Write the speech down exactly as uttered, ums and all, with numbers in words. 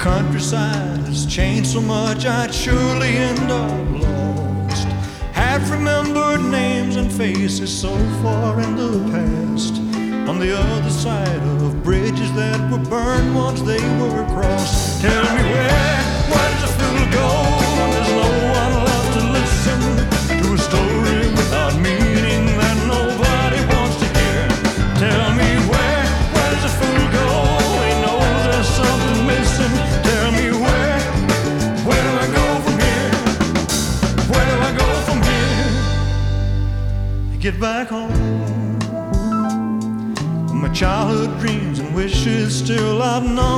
countryside has changed so much, I'd surely end up lost. Half remembered names and faces so far in the past, on the other side of bridges that were burned once they were crossed. Tell me where, where does a fool go when there's no one left to listen to a story without meaning that nobody wants to hear? Tell me where, where does a fool go? He knows there's something missing. Tell me where, where do I go from here? Where do I go from here? To get back home, my childhood dreams and wishes still outnumber